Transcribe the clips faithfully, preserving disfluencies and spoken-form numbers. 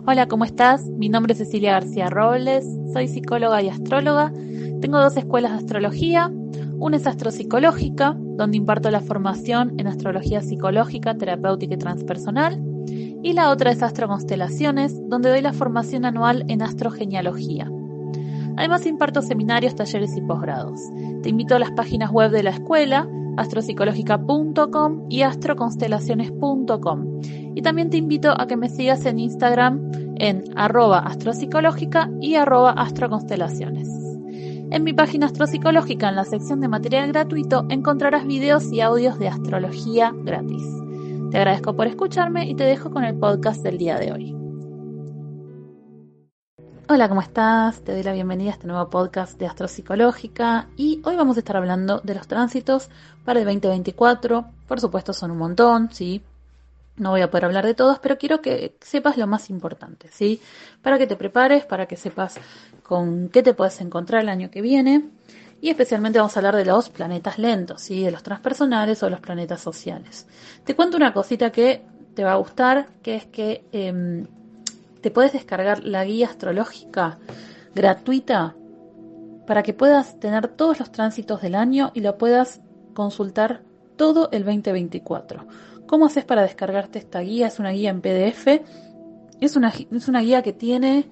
Hola, ¿cómo estás? Mi nombre es Cecilia García Robles, soy psicóloga y astróloga. Tengo dos escuelas de astrología. Una es astropsicológica, donde imparto la formación en astrología psicológica, terapéutica y transpersonal. Y la otra es astroconstelaciones, donde doy la formación anual en astrogenealogía. Además imparto seminarios, talleres y posgrados. Te invito a las páginas web de la escuela, astropsicológica punto com y astroconstelaciones punto com. Y también te invito a que me sigas en Instagram en arroba astropsicológica y arroba astroconstelaciones. En mi página Astropsicológica, en la sección de material gratuito, encontrarás videos y audios de astrología gratis. Te agradezco por escucharme y te dejo con el podcast del día de hoy. Hola, ¿cómo estás? Te doy la bienvenida a este nuevo podcast de Astropsicológica y hoy vamos a estar hablando de los tránsitos para el veinte veinticuatro. Por supuesto son un montón, ¿sí? No voy a poder hablar de todos, pero quiero que sepas lo más importante, ¿sí? Para que te prepares, para que sepas con qué te puedes encontrar el año que viene. Y especialmente vamos a hablar de los planetas lentos, ¿sí? De los transpersonales o los planetas sociales. Te cuento una cosita que te va a gustar, que es que eh, te puedes descargar la guía astrológica gratuita para que puedas tener todos los tránsitos del año y lo puedas consultar todo el veinte veinticuatro. ¿Cómo haces para descargarte esta guía? Es una guía en P D F. Es una, es una guía que tiene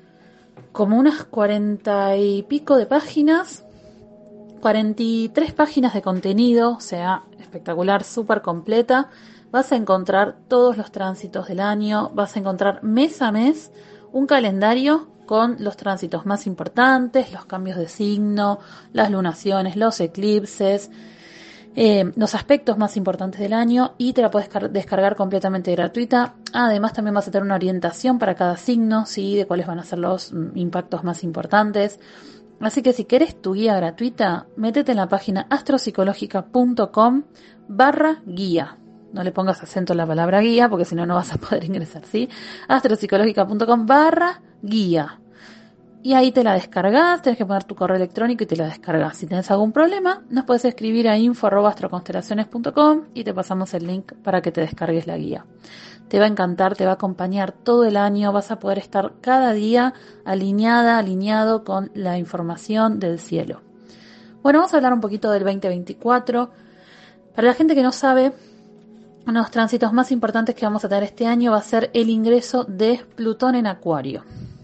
como unas cuarenta y pico de páginas. cuarenta y tres páginas de contenido, o sea, espectacular, súper completa. Vas a encontrar todos los tránsitos del año. Vas a encontrar mes a mes un calendario con los tránsitos más importantes, los cambios de signo, las lunaciones, los eclipses, Eh, los aspectos más importantes del año, y te la puedes descargar completamente gratuita. Además también vas a tener una orientación para cada signo, ¿sí? De cuáles van a ser los mm, impactos más importantes. Así que si querés tu guía gratuita, métete en la página astropsicológica punto com barra guía. No le pongas acento a la palabra guía porque si no, no vas a poder ingresar, ¿sí? astropsicológica punto com barra guía. Y ahí te la descargas, tenés que poner tu correo electrónico y te la descargas. Si tenés algún problema, nos puedes escribir a info arroba astroconstelaciones punto com y te pasamos el link para que te descargues la guía. Te va a encantar, te va a acompañar todo el año, vas a poder estar cada día alineada, alineado con la información del cielo. Bueno, vamos a hablar un poquito del veinte veinticuatro. Para la gente que no sabe, uno de los tránsitos más importantes que vamos a tener este año va a ser el ingreso de Plutón en Acuario.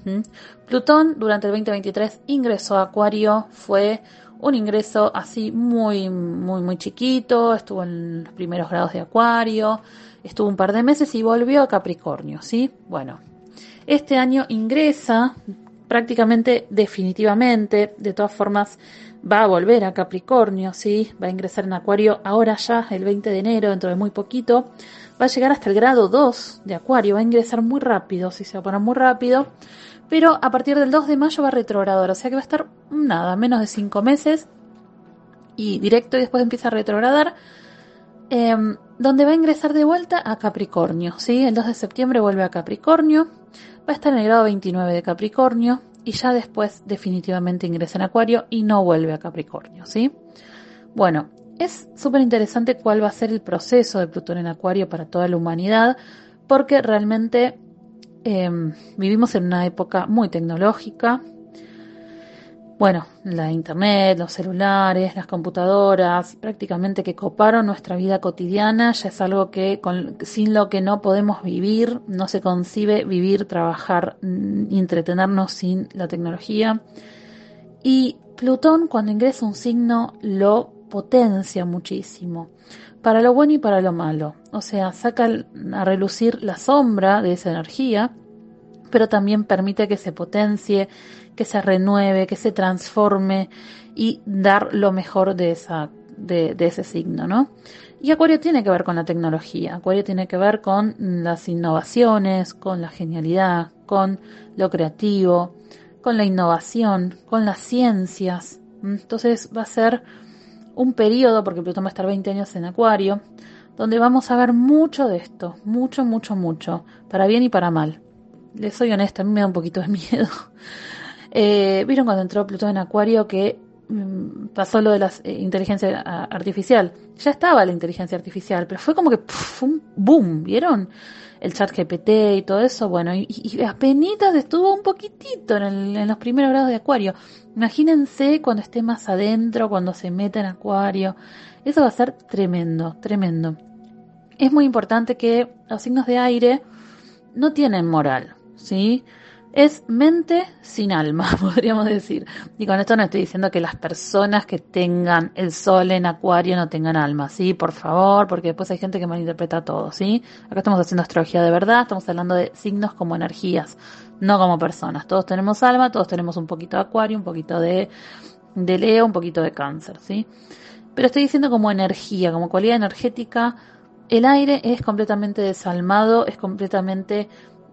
Plutón durante el veinte veintitrés ingresó a Acuario, fue un ingreso así muy, muy, muy chiquito, estuvo en los primeros grados de Acuario, estuvo un par de meses y volvió a Capricornio, ¿sí? Bueno, este año ingresa prácticamente definitivamente, de todas formas va a volver a Capricornio, ¿sí? Va a ingresar en Acuario ahora ya, el veinte de enero, dentro de muy poquito, va a llegar hasta el grado dos de Acuario, va a ingresar muy rápido, sí, se va a poner muy rápido. Pero a partir del dos de mayo va a retrogradar, o sea que va a estar nada, menos de cinco meses y directo, y después empieza a retrogradar, eh, donde va a ingresar de vuelta a Capricornio, ¿sí? El dos de septiembre vuelve a Capricornio, va a estar en el grado veintinueve de Capricornio y ya después definitivamente ingresa en Acuario y no vuelve a Capricornio, ¿sí? Bueno, es súper interesante cuál va a ser el proceso de Plutón en Acuario para toda la humanidad, porque realmente Eh, vivimos en una época muy tecnológica. Bueno, la internet, los celulares, las computadoras, prácticamente que coparon nuestra vida cotidiana, ya es algo que con, sin lo que no podemos vivir, no se concibe vivir, trabajar, entretenernos sin la tecnología. Y Plutón, cuando ingresa un signo, lo potencia muchísimo, para lo bueno y para lo malo. O sea, saca a relucir la sombra de esa energía, pero también permite que se potencie, que se renueve, que se transforme y dar lo mejor de esa, de, de ese signo, ¿no? Y Acuario tiene que ver con la tecnología, Acuario tiene que ver con las innovaciones, con la genialidad, con lo creativo, con la innovación, con las ciencias. Entonces va a ser un periodo, porque Plutón va a estar veinte años en Acuario, donde vamos a ver mucho de esto, mucho, mucho, mucho, para bien y para mal. Les soy honesta, a mí me da un poquito de miedo. Eh, ¿Vieron cuando entró Plutón en Acuario que mmm, pasó lo de la eh, inteligencia artificial? Ya estaba la inteligencia artificial, pero fue como que pff, un boom, ¿vieron? el chat G P T y todo eso, bueno, y, y apenitas estuvo un poquitito en, el, en los primeros grados de Acuario. Imagínense cuando esté más adentro, cuando se meta en Acuario. Eso va a ser tremendo, tremendo. Es muy importante que los signos de aire no tienen moral, ¿sí? Es mente sin alma, podríamos decir. Y con esto no estoy diciendo que las personas que tengan el sol en Acuario no tengan alma, ¿sí? Por favor, porque después hay gente que malinterpreta todo, ¿sí? Acá estamos haciendo astrología de verdad, estamos hablando de signos como energías, no como personas. Todos tenemos alma, todos tenemos un poquito de Acuario, un poquito de, de Leo, un poquito de Cáncer, ¿sí? Pero estoy diciendo como energía, como cualidad energética. El aire es completamente desalmado, es completamente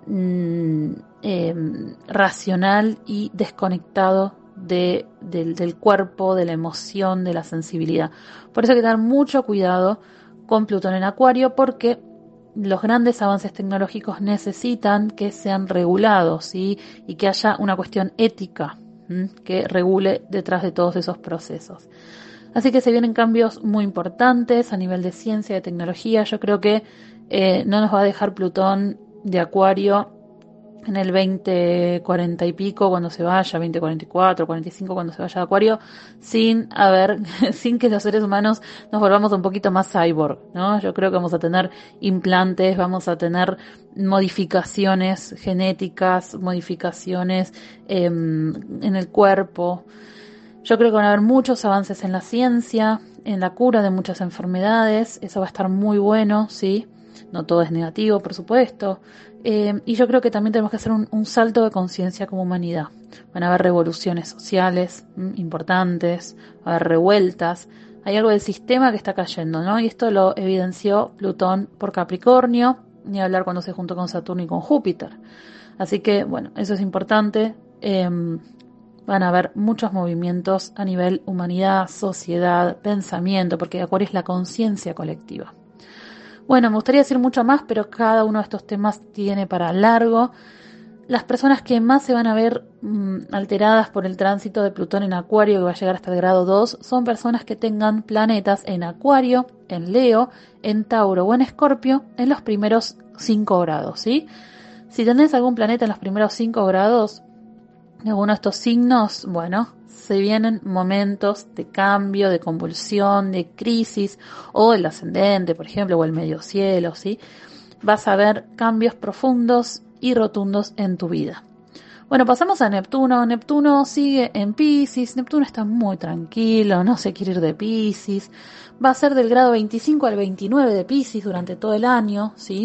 mm, eh, racional y desconectado de, del, del cuerpo, de la emoción, de la sensibilidad. Por eso hay que tener mucho cuidado con Plutón en Acuario, porque los grandes avances tecnológicos necesitan que sean regulados, ¿sí? Y que haya una cuestión ética, ¿m? que regule detrás de todos esos procesos. Así que se vienen cambios muy importantes a nivel de ciencia, de tecnología. Yo creo que eh, no nos va a dejar Plutón de Acuario en el veinte cuarenta y pico cuando se vaya, veinte cuarenta y cuatro, cuarenta y cinco cuando se vaya de Acuario, sin haber, sin que los seres humanos nos volvamos un poquito más cyborg, ¿no? Yo creo que vamos a tener implantes, vamos a tener modificaciones genéticas, modificaciones eh, en el cuerpo. Yo creo que van a haber muchos avances en la ciencia, en la cura de muchas enfermedades. Eso va a estar muy bueno, ¿sí? No todo es negativo, por supuesto. Eh, y yo creo que también tenemos que hacer un, un salto de conciencia como humanidad. Van a haber revoluciones sociales ¿m? importantes, va a haber revueltas. Hay algo del sistema que está cayendo, ¿no? Y esto lo evidenció Plutón por Capricornio, ni hablar cuando se juntó con Saturno y con Júpiter. Así que, bueno, eso es importante. Eh, Van a haber muchos movimientos a nivel humanidad, sociedad, pensamiento, porque Acuario es la conciencia colectiva. Bueno, me gustaría decir mucho más, pero cada uno de estos temas tiene para largo. Las personas que más se van a ver mmm, alteradas por el tránsito de Plutón en Acuario, que va a llegar hasta el grado dos, son personas que tengan planetas en Acuario, en Leo, en Tauro o en Escorpio en los primeros cinco grados, ¿sí? Si tenés algún planeta en los primeros cinco grados, alguno de estos signos, bueno, se vienen momentos de cambio, de convulsión, de crisis, o el ascendente, por ejemplo, o el medio cielo, ¿sí? Vas a ver cambios profundos y rotundos en tu vida. Bueno, pasamos a Neptuno. Neptuno sigue en Piscis. Neptuno está muy tranquilo, no se quiere ir de Piscis. Va a ser del grado veinticinco al veintinueve de Piscis durante todo el año, ¿sí?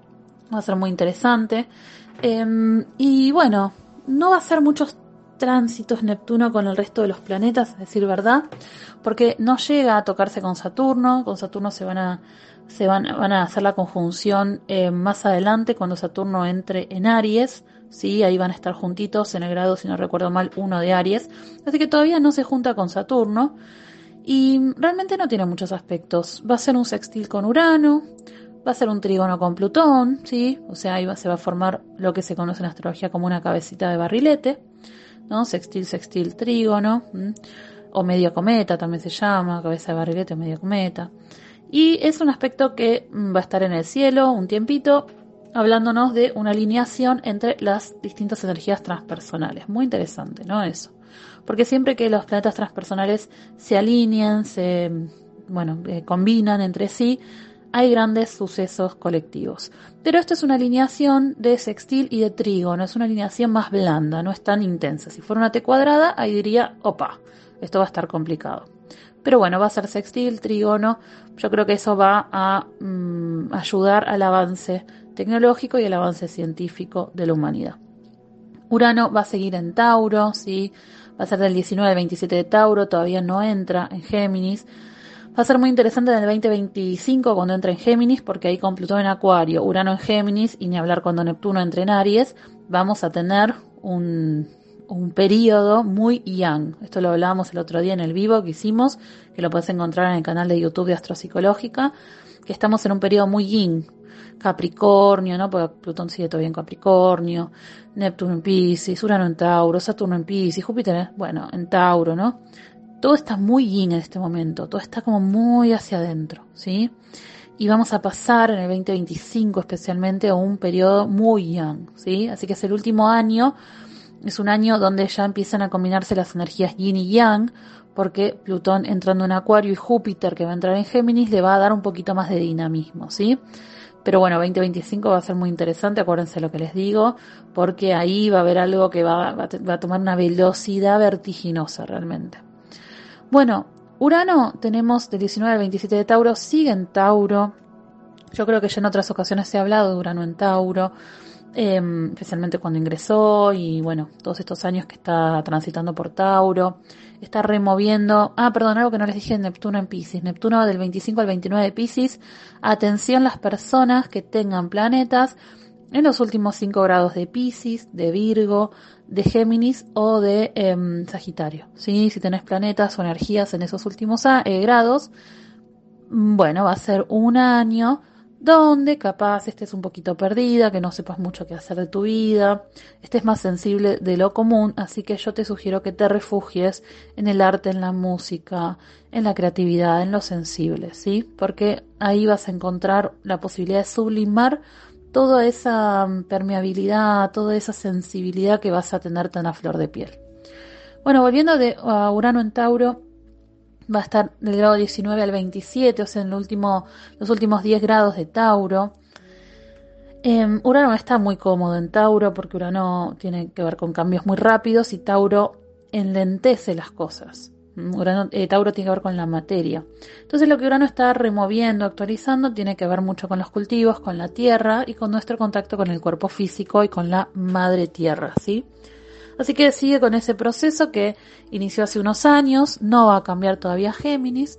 Va a ser muy interesante. Eh, y bueno, no va a ser muchos tránsitos Neptuno con el resto de los planetas, a decir verdad, porque no llega a tocarse con Saturno. Con Saturno se van a se van, van a hacer la conjunción eh, más adelante cuando Saturno entre en Aries, sí, ahí van a estar juntitos en el grado, si no recuerdo mal, uno de Aries, así que todavía no se junta con Saturno y realmente no tiene muchos aspectos. Va a ser un sextil con Urano, va a ser un trígono con Plutón, ¿sí? O sea, ahí va, se va a formar lo que se conoce en astrología como una cabecita de barrilete, ¿no? Sextil, sextil, trígono, ¿m? O medio cometa también se llama, cabeza de barrilete o medio cometa. Y es un aspecto que va a estar en el cielo un tiempito, hablándonos de una alineación entre las distintas energías transpersonales. Muy interesante, ¿no? Eso. Porque siempre que los planetas transpersonales se alinean, se, bueno, eh, combinan entre sí, hay grandes sucesos colectivos. Pero esto es una alineación de sextil y de trígono, es una alineación más blanda, no es tan intensa. Si fuera una T cuadrada, ahí diría, opa, esto va a estar complicado. Pero bueno, va a ser sextil, trígono, yo creo que eso va a mm, ayudar al avance tecnológico y al avance científico de la humanidad. Urano va a seguir en Tauro, ¿sí? Va a ser del diecinueve al veintisiete de Tauro, todavía no entra en Géminis. Va a ser muy interesante en el veinte veinticinco cuando entre en Géminis, porque ahí con Plutón en Acuario, Urano en Géminis, y ni hablar cuando Neptuno entre en Aries, vamos a tener un, un periodo muy yang. Esto lo hablábamos el otro día en el vivo que hicimos, que lo puedes encontrar en el canal de YouTube de Astropsicológica, que estamos en un periodo muy yin. Capricornio, ¿no? Porque Plutón sigue todavía en Capricornio, Neptuno en Piscis, Urano en Tauro, Saturno en Piscis, Júpiter, bueno, en Tauro, ¿no? Todo está muy yin en este momento, todo está como muy hacia adentro, ¿sí? y vamos a pasar en el veinte veinticinco especialmente a un periodo muy yang, ¿sí? Así que es el último año, es un año donde ya empiezan a combinarse las energías yin y yang, porque Plutón entrando en Acuario y Júpiter que va a entrar en Géminis le va a dar un poquito más de dinamismo, ¿sí? Pero bueno, veinte veinticinco va a ser muy interesante, acuérdense lo que les digo, porque ahí va a haber algo que va, va, va a tomar una velocidad vertiginosa realmente. Bueno, Urano tenemos del diecinueve al veintisiete de Tauro, sigue en Tauro. Yo creo que ya en otras ocasiones se ha hablado de Urano en Tauro, eh, especialmente cuando ingresó y bueno, todos estos años que está transitando por Tauro. Está removiendo, ah, perdón, algo que no les dije, Neptuno en Piscis. Neptuno va del veinticinco al veintinueve de Piscis. Atención las personas que tengan planetas en los últimos cinco grados de Piscis, de Virgo, de Géminis o de eh, Sagitario. ¿Sí? Si tenés planetas o energías en esos últimos eh, grados, bueno, va a ser un año donde capaz estés un poquito perdida, que no sepas mucho qué hacer de tu vida, estés más sensible de lo común, así que yo te sugiero que te refugies en el arte, en la música, en la creatividad, en lo sensible, ¿sí? Porque ahí vas a encontrar la posibilidad de sublimar toda esa permeabilidad, toda esa sensibilidad que vas a tener tan a flor de piel. Bueno, volviendo de, a Urano en Tauro, va a estar del grado diecinueve al veintisiete, o sea, en el último, los últimos diez grados de Tauro. Eh, Urano está muy cómodo en Tauro porque Urano tiene que ver con cambios muy rápidos y Tauro enlentece las cosas. Urano, eh, Tauro tiene que ver con la materia. Entonces lo que Urano está removiendo, actualizando, tiene que ver mucho con los cultivos, con la tierra y con nuestro contacto con el cuerpo físico y con la madre tierra, ¿sí? Así que sigue con ese proceso que inició hace unos años, no va a cambiar todavía Géminis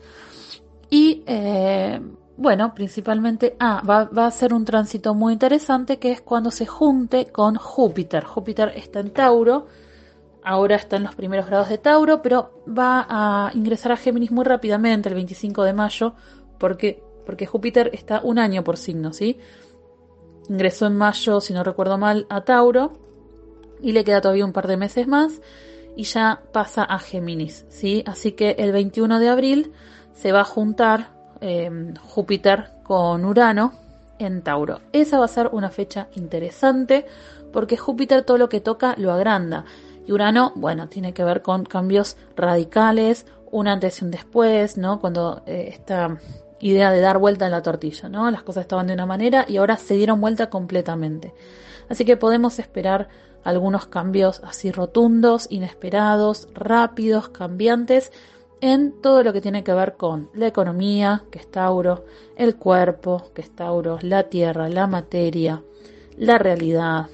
y eh, bueno, principalmente ah, va, va a ser un tránsito muy interesante que es cuando se junte con Júpiter. Júpiter está en Tauro, ahora está en los primeros grados de Tauro, pero va a ingresar a Géminis muy rápidamente el veinticinco de mayo porque, porque Júpiter está un año por signo, ¿sí? Ingresó en mayo, si no recuerdo mal, a Tauro. Y le queda todavía un par de meses más y ya pasa a Géminis, ¿sí? Así que el veintiuno de abril se va a juntar eh, Júpiter con Urano en Tauro. Esa va a ser una fecha interesante porque Júpiter todo lo que toca lo agranda. Y Urano, bueno, tiene que ver con cambios radicales, un antes y un después, ¿no? Cuando eh, esta idea de dar vuelta en la tortilla, ¿no? Las cosas estaban de una manera y ahora se dieron vuelta completamente. Así que podemos esperar algunos cambios así rotundos, inesperados, rápidos, cambiantes en todo lo que tiene que ver con la economía, que es Tauro, el cuerpo, que es Tauro, la tierra, la materia, la realidad,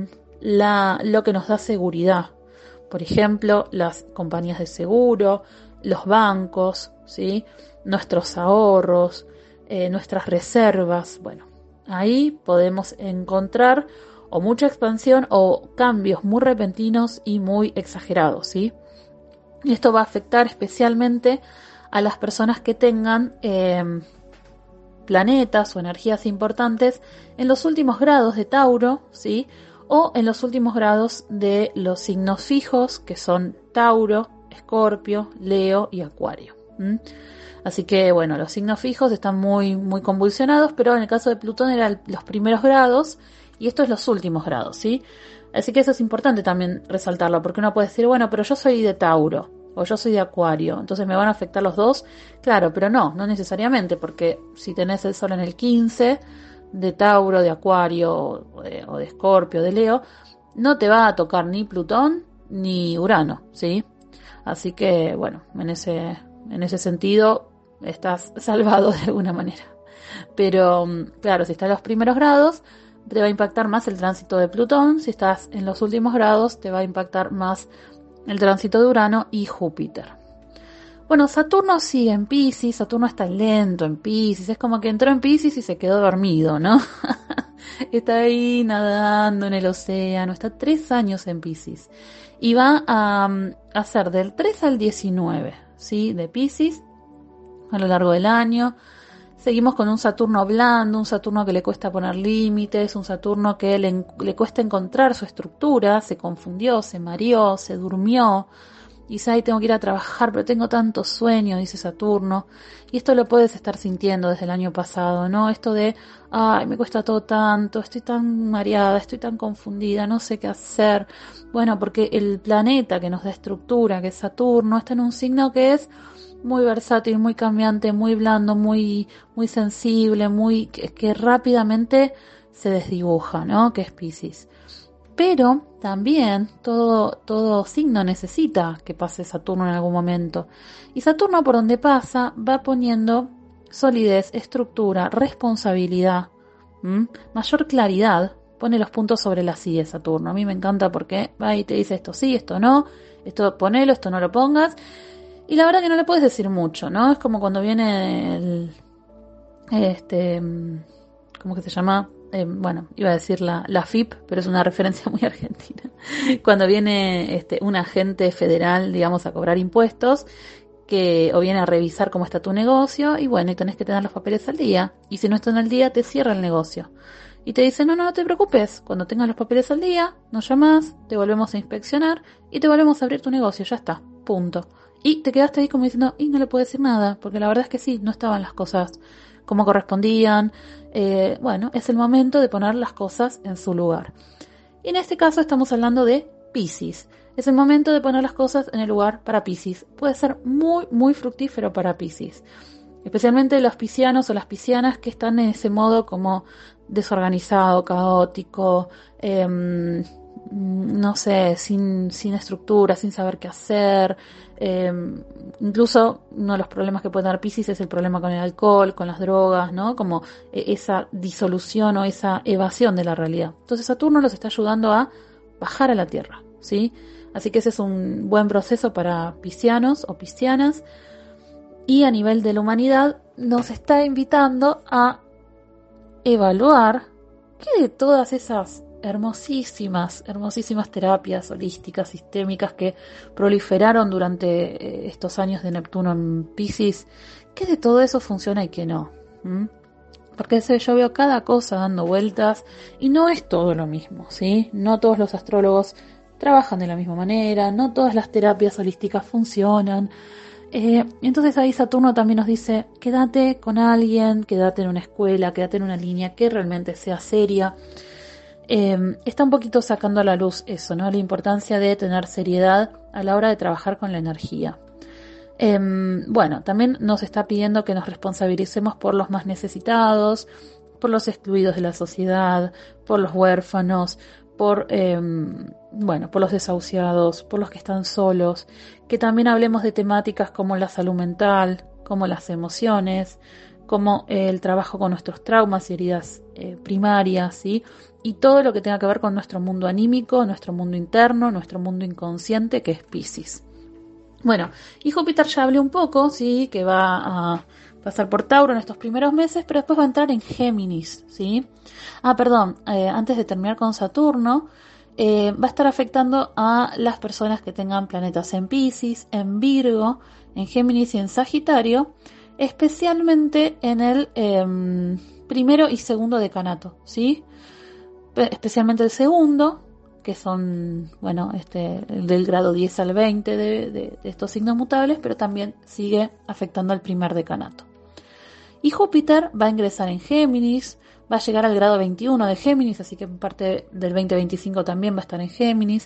la, lo que nos da seguridad. Por ejemplo, las compañías de seguro, los bancos, ¿sí? Nuestros ahorros, eh, nuestras reservas. Bueno, ahí podemos encontrar o mucha expansión o cambios muy repentinos y muy exagerados, ¿sí? Y esto va a afectar especialmente a las personas que tengan eh, planetas o energías importantes en los últimos grados de Tauro, ¿sí? O en los últimos grados de los signos fijos, que son Tauro, Escorpio, Leo y Acuario. ¿Mm? Así que, bueno, los signos fijos están muy, muy convulsionados, pero en el caso de Plutón eran los primeros grados, y esto es los últimos grados, ¿sí? Así que eso es importante también resaltarlo, porque uno puede decir, bueno, pero yo soy de Tauro, o yo soy de Acuario, entonces me van a afectar los dos. Claro, pero no, no necesariamente, porque si tenés el Sol en el quince, de Tauro, de Acuario, o de, o de Escorpio, de Leo, no te va a tocar ni Plutón, ni Urano, ¿sí? Así que, bueno, en ese, en ese sentido, estás salvado de alguna manera. Pero, claro, si estás en los primeros grados, te va a impactar más el tránsito de Plutón. Si estás en los últimos grados, te va a impactar más el tránsito de Urano y Júpiter. Bueno, Saturno sigue en Piscis. Saturno está lento en Piscis. Es como que entró en Piscis y se quedó dormido, ¿no? Está ahí nadando en el océano. Está tres años en Piscis. Y va a, a ser del tres al diecinueve, ¿sí? De Piscis a lo largo del año. Seguimos con un Saturno blando, un Saturno que le cuesta poner límites, un Saturno que le, le cuesta encontrar su estructura, se confundió, se mareó, se durmió dice, ay, tengo que ir a trabajar, pero tengo tanto sueño, dice Saturno. Y esto lo puedes estar sintiendo desde el año pasado, ¿no? Esto de, ay, me cuesta todo tanto, estoy tan mareada, estoy tan confundida, no sé qué hacer. Bueno, porque el planeta que nos da estructura, que es Saturno, está en un signo que es muy versátil, muy cambiante, muy blando, muy, muy sensible, muy, que, que rápidamente se desdibuja, ¿no? Que es Piscis. Pero también todo, todo signo necesita que pase Saturno en algún momento. Y Saturno por donde pasa va poniendo solidez, estructura, responsabilidad, ¿m? mayor claridad. Pone los puntos sobre las sillas Saturno. A mí me encanta porque va y te dice esto sí, esto no, esto ponelo, esto no lo pongas. Y la verdad que no le puedes decir mucho, ¿no? Es como cuando viene el... este... ¿cómo que se llama? Eh, bueno, iba a decir la, la F I P, pero es una referencia muy argentina. Cuando viene este, un agente federal, digamos, a cobrar impuestos, que o viene a revisar cómo está tu negocio, y bueno, y tenés que tener los papeles al día. Y si no están al día, te cierra el negocio. Y te dice, no, no, no te preocupes, cuando tengas los papeles al día, nos llamás, te volvemos a inspeccionar y te volvemos a abrir tu negocio, ya está, punto. Y te quedaste ahí como diciendo, y no le puedo decir nada, porque la verdad es que sí, no estaban las cosas como correspondían. Eh, bueno, es el momento de poner las cosas en su lugar. Y en este caso estamos hablando de Piscis. Es el momento de poner las cosas en el lugar para Piscis. Puede ser muy, muy fructífero para Piscis. Especialmente los piscianos o las piscianas que están en ese modo como desorganizado, caótico, eh, no sé, sin, sin estructura, sin saber qué hacer. Eh, incluso uno de los problemas que puede dar Piscis es el problema con el alcohol, con las drogas, ¿no? Como esa disolución o esa evasión de la realidad. Entonces Saturno los está ayudando a bajar a la Tierra, ¿sí? Así que ese es un buen proceso para piscianos o piscianas. Y a nivel de la humanidad nos está invitando a evaluar qué de todas esas hermosísimas, hermosísimas terapias holísticas, sistémicas que proliferaron durante estos años de Neptuno en Piscis, qué de todo eso funciona y qué no. ¿Mm? Porque yo veo cada cosa dando vueltas y no es todo lo mismo, ¿sí? No todos los astrólogos trabajan de la misma manera, no todas las terapias holísticas funcionan. Eh, entonces ahí Saturno también nos dice, quédate con alguien, quédate en una escuela, quédate en una línea que realmente sea seria. Eh, está un poquito sacando a la luz eso, ¿no? La importancia de tener seriedad a la hora de trabajar con la energía. Eh, bueno, también nos está pidiendo que nos responsabilicemos por los más necesitados, por los excluidos de la sociedad, por los huérfanos, por, eh, bueno, por los desahuciados, por los que están solos, que también hablemos de temáticas como la salud mental, como las emociones, como el trabajo con nuestros traumas y heridas eh, primarias, ¿sí? Y todo lo que tenga que ver con nuestro mundo anímico, nuestro mundo interno, nuestro mundo inconsciente, que es Piscis. Bueno, y Júpiter ya hablé un poco, sí, que va a pasar por Tauro en estos primeros meses, pero después va a entrar en Géminis, ¿sí? Ah, perdón, eh, antes de terminar con Saturno, eh, va a estar afectando a las personas que tengan planetas en Piscis, en Virgo, en Géminis y en Sagitario, especialmente en el eh, primero y segundo decanato, ¿sí? Especialmente el segundo, que son, bueno, este, del grado diez al veinte de, de, de estos signos mutables, pero también sigue afectando al primer decanato. Y Júpiter va a ingresar en Géminis, va a llegar al grado veintiuno de Géminis, así que en parte del veinte veinticinco también va a estar en Géminis.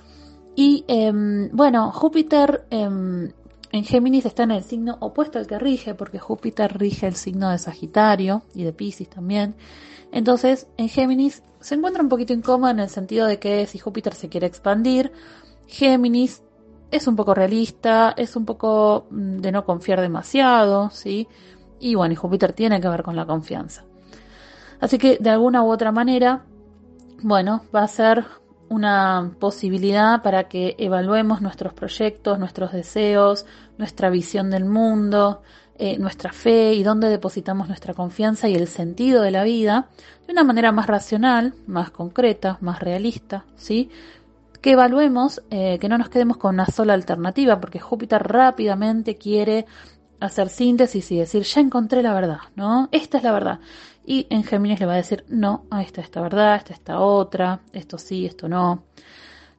Y eh, bueno, Júpiter eh, en Géminis está en el signo opuesto al que rige, porque Júpiter rige el signo de Sagitario y de Piscis también. Entonces, en Géminis se encuentra un poquito incómoda en el sentido de que si Júpiter se quiere expandir, Géminis es un poco realista, es un poco de no confiar demasiado, ¿sí? Y bueno, y Júpiter tiene que ver con la confianza. Así que de alguna u otra manera, bueno, va a ser una posibilidad para que evaluemos nuestros proyectos, nuestros deseos, nuestra visión del mundo, eh, nuestra fe y dónde depositamos nuestra confianza y el sentido de la vida de una manera más racional, más concreta, más realista, ¿sí? Que evaluemos, eh, que no nos quedemos con una sola alternativa, porque Júpiter rápidamente quiere hacer síntesis y decir, ya encontré la verdad, ¿no? Esta es la verdad. Y en Géminis le va a decir, no, esta es esta verdad, esta es esta otra, esto sí, esto no.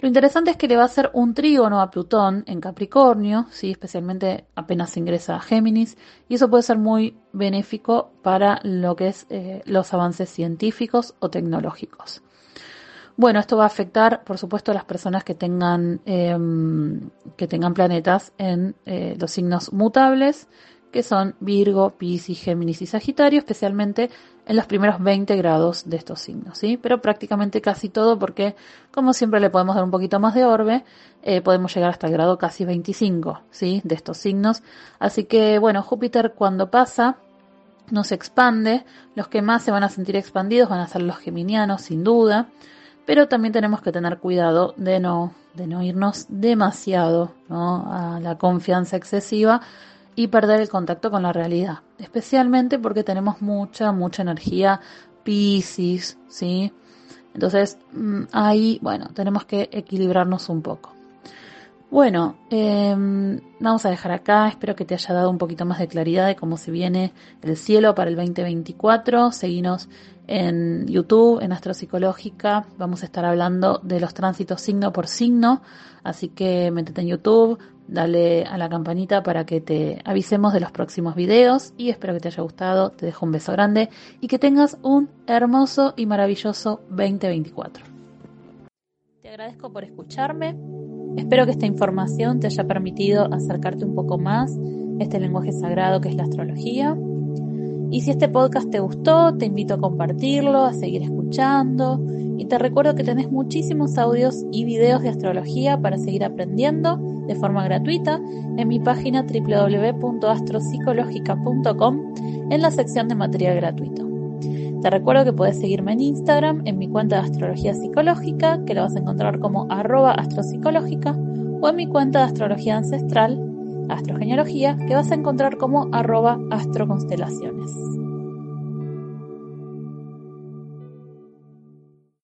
Lo interesante es que le va a hacer un trígono a Plutón en Capricornio, ¿sí? Especialmente apenas ingresa a Géminis, y eso puede ser muy benéfico para lo que es eh, los avances científicos o tecnológicos. Bueno, esto va a afectar, por supuesto, a las personas que tengan, eh, que tengan planetas en eh, los signos mutables, que son Virgo, Piscis, Géminis y Sagitario, especialmente en los primeros veinte grados de estos signos, ¿sí? Pero prácticamente casi todo, porque como siempre le podemos dar un poquito más de orbe, eh, podemos llegar hasta el grado casi veinticinco, ¿sí? De estos signos. Así que, bueno, Júpiter cuando pasa no se expande, los que más se van a sentir expandidos van a ser los geminianos, sin duda. Pero también tenemos que tener cuidado de no, de no irnos demasiado, ¿no?, a la confianza excesiva y perder el contacto con la realidad. Especialmente porque tenemos mucha, mucha energía Piscis, ¿sí? Entonces, ahí, bueno, tenemos que equilibrarnos un poco. Bueno, eh, vamos a dejar acá. Espero que te haya dado un poquito más de claridad de cómo se viene el cielo para el veinte veinticuatro. Seguinos en YouTube, en Astropsicológica. Vamos a estar hablando de los tránsitos signo por signo. Así que métete en YouTube, dale a la campanita para que te avisemos de los próximos videos. Y espero que te haya gustado. Te dejo un beso grande y que tengas un hermoso y maravilloso veinte veinticuatro. Te agradezco por escucharme. Espero que esta información te haya permitido acercarte un poco más a este lenguaje sagrado que es la astrología. Y si este podcast te gustó, te invito a compartirlo, a seguir escuchando. Y te recuerdo que tenés muchísimos audios y videos de astrología para seguir aprendiendo de forma gratuita en mi página doble u doble u doble u punto astropsicológica punto com en la sección de material gratuito. Te recuerdo que puedes seguirme en Instagram, en mi cuenta de Astrología Psicológica, que la vas a encontrar como arroba astropsicológica, o en mi cuenta de Astrología Ancestral, Astrogenealogía, que vas a encontrar como arroba astroconstelaciones.